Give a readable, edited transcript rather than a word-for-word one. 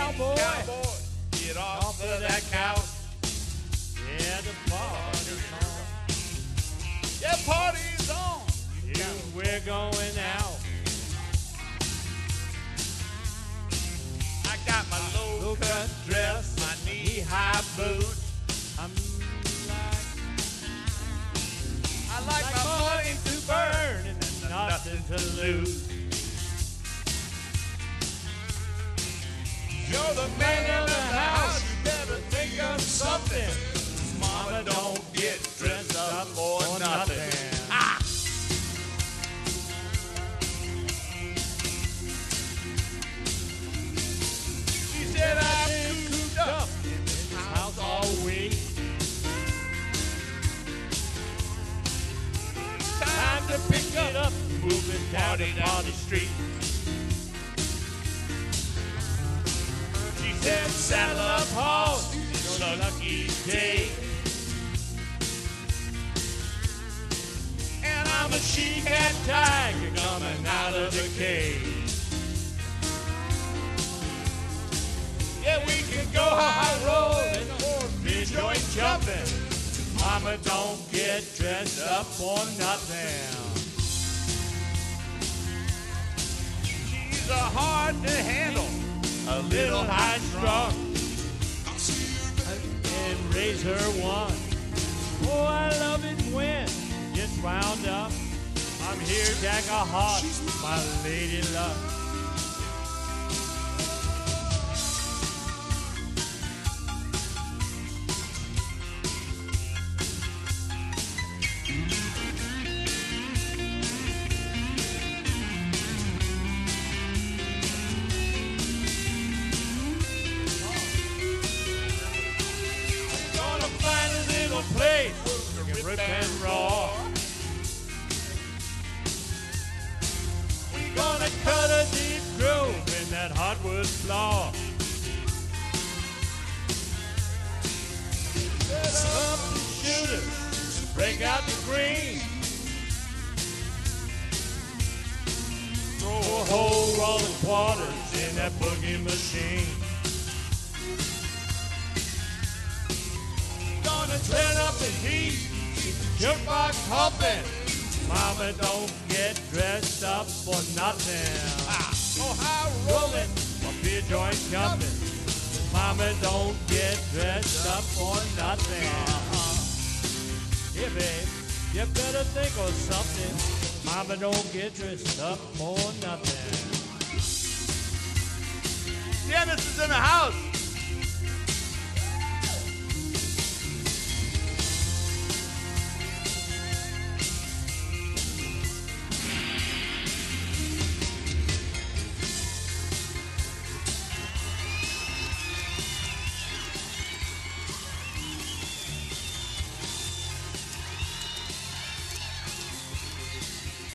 cowboy. Get off of that couch. Yeah, the party's on. Yeah, party's on. Yeah, we're going out. I got my low-cut dress, my knee-high boots. I'm I like my money to burn and nothing to lose. You're the man in the house, you better think of something. Mama, don't get dressed up for nothing. Ah! She said I've been cooped up in this house all week. Time to pick it up, moving down the party street. She said, saddle up, horse, it's your lucky day. And I'm a she-cat tiger coming out of the cave. Yeah, we can go high rolling or mid-joint jumping. Mama, don't get dressed up for nothing. She's hard to handle, a little high-strung, and raise her one. Oh, I love it when it gets wound up. I'm here, Jack a heart, my lady luck. Place you can rip and roar. We're gonna cut a deep groove in that hardwood floor. Set up the shooters, break out the green. Throw a whole rolling quarters in that boogie machine. Turn up the heat, keep the jukebox humping. Mama, don't get dressed up for nothing. Oh, high rolling, or beer joint jumping. Mama, don't get dressed up for nothing. Yeah, babe, you better think of something. Mama, don't get dressed up for nothing. Dennis is in the house.